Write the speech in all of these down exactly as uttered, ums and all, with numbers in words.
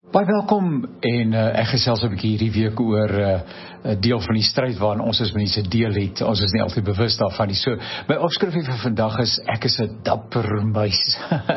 Baie welkom en uh, ek gesels 'n bietjie hierdie week oor 'n uh, deel van die stryd waarin ons as mense deel het. Ons is nie altyd bewus daarvan nie. So, my opskrif vir vandag is ek is 'n dapper muis.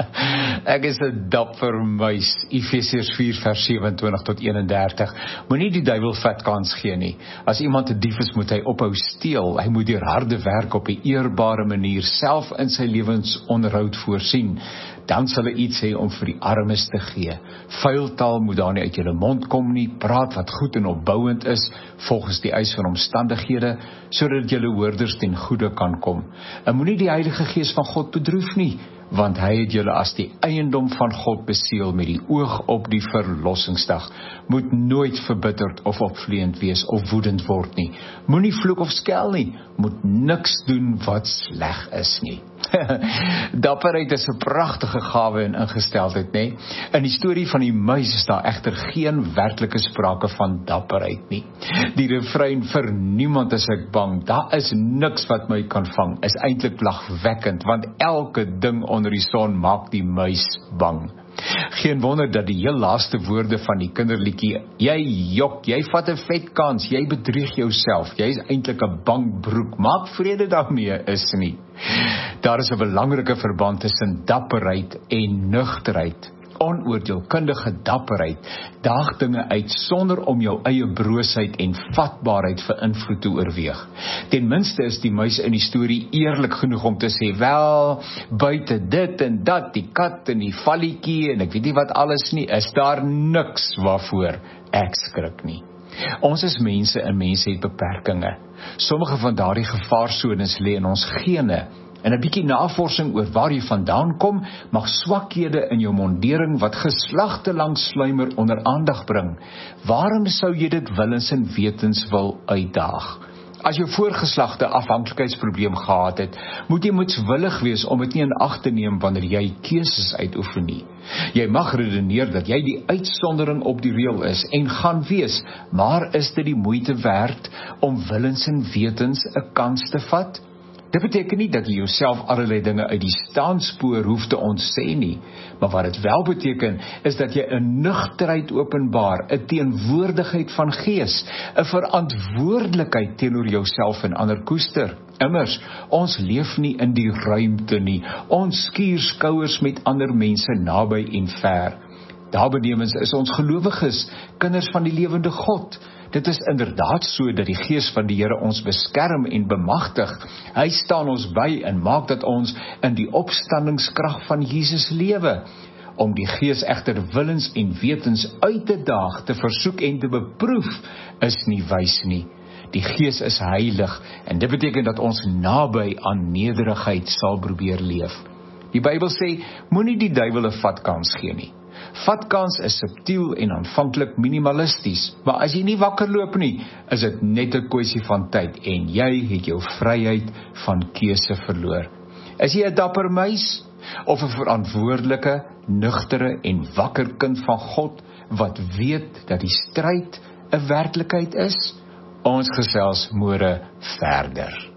Ek is 'n dapper muis. Efesiërs vier vers sewe-en-twintig tot een-en-dertig. Moenie die duiwel vat kans gee nie. As iemand 'n dief is, moet hy ophou steel. Hy moet deur harde werk op 'n eerbare manier self in sy lewensonderhoud voorsien. Dan sal hy iets hê om vir die armes te gee. Vuil taal moet daar nie uit julle mond kom nie. Praat wat goed en opbouend is, volgens die eis van omstandighede, sodat julle hoorders ten goeie kan kom. En moenie die Heilige Gees van God bedroef nie, want hy het julle as die eiendom van God beseël met die oog op die verlossingsdag. Moet nooit verbitterd of opvleend wees of woedend word nie. Moenie vloek of skel nie. Moet niks doen wat sleg is nie. Dapperheid is 'n pragtige gawe en ingesteldheid, nê? In die storie van die muis is daar egter geen werklike sprake van dapperheid nie. Die refrein vir niemand is ek bang, daar is niks wat my kan vang, is eintlik lagwekkend, want elke ding onder die son maak die muis bang. Geen wonder dat die heel laaste woorde van die kinderliedjie, jy jok, jy vat 'n vet kans, jy bedrieg jouself, jy is eintlik 'n bankbroek, maak vrede daarmee, is nie. Daar is 'n belangrike verband tussen dapperheid en nugterheid. Onoordeelkundige dapperheid daag dinge uit sonder om jou eie broosheid en vatbaarheid vir invloed te oorweeg. Ten minste is die muis in die storie eerlik genoeg om te sê, wel, buite dit en dat, die kat en die valletjie en ek weet nie wat alles nie, is daar niks waarvoor ek skrik nie. Ons is mense en mense het beperkinge. Sommige van daardie gevaarsones lê in ons gene. En 'n bietjie navorsing oor waar jy vandaan kom, mag swakhede in jou mondering wat geslagte lank sluimer onder aandag bring. Waarom sou jy dit willens en wetens wil uitdaag? As jou voorgeslagte afhanklikheidsprobleem gehad het, moet jy moedswillig wees om dit nie in ag te neem wanneer jy keuses uitoefen nie. Jy mag redeneer dat jy die uitsondering op die reël is en gaan wees, maar is dit die moeite werd om willens en wetens 'n kans te vat? Dit beteken nie dat jy jouself allerlei dinge uit die staanspoor hoef te ontsê nie, maar wat dit wel beteken, is dat jy 'n nugterheid openbaar, 'n teenwoordigheid van gees, 'n verantwoordelikheid teenoor jouself en ander koester. Immers, ons leef nie in die ruimte nie, ons skuur skouers met ander mense naby en ver. Daarbenewens is ons gelowiges, kinders van die lewende God. Dit is inderdaad so dat die Gees van die Here ons beskerm en bemagtig. Hy staan ons by en maak dat ons in die opstandingskrag van Jesus lewe. Om die Gees egter willens en wetens uit te daag, te versoek en te beproef, is nie wys nie. Die Gees is heilig en dit beteken dat ons naby aan nederigheid sal probeer leef. Die Bybel sê, moenie die duiwel 'n vatkans gee nie. Vatkans is subtiel en aanvanklik minimalisties, maar as jy nie wakker loop nie, is dit net 'n kwessie van tyd en jy het jou vryheid van keuse verloor. Is jy 'n dapper muis of 'n verantwoordelike, nugtere en wakker kind van God wat weet dat die stryd 'n werklikheid is? Ons gesels môre verder.